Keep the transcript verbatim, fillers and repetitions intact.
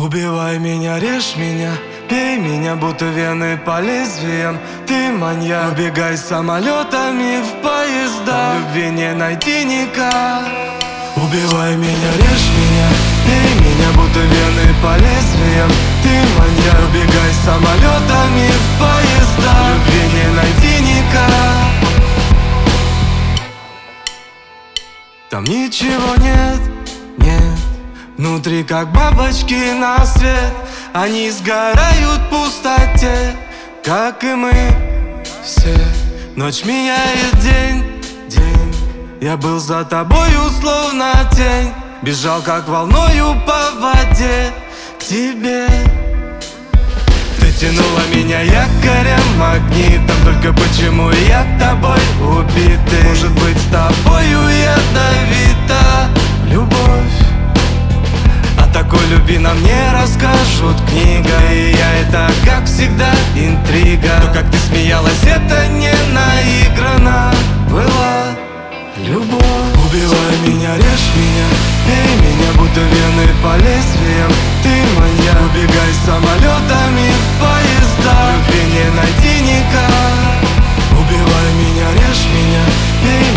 Убивай меня, режь меня, бей меня, будто вены по лезвиям. Ты маньяк, убегай самолетами в поезда. Любви не найти никак. Убивай меня, режь меня, бей меня, будто вены по лезвиям. Ты маньяк, убегай самолетами в поезда. Любви не найти никак. Там ничего нет, нет. Внутри как бабочки на свет. Они сгорают в пустоте, как и мы все. Ночь меняет день, день. Я был за тобою словно тень. Бежал как волною по воде к тебе. Ты тянула меня якорем, магнитом. Только почему я тобой убитый? Может быть, с тобою ядовита любовь. О такой любви нам не расскажут книга. И я это, как всегда, интрига. То, как ты смеялась, это не наиграно была любовь. Убивай меня, режь меня, бей меня, будто вены по лезвиям. Ты маньяк, убегай самолетами в поезда. Любви не найти никак. Убивай меня, режь меня, бей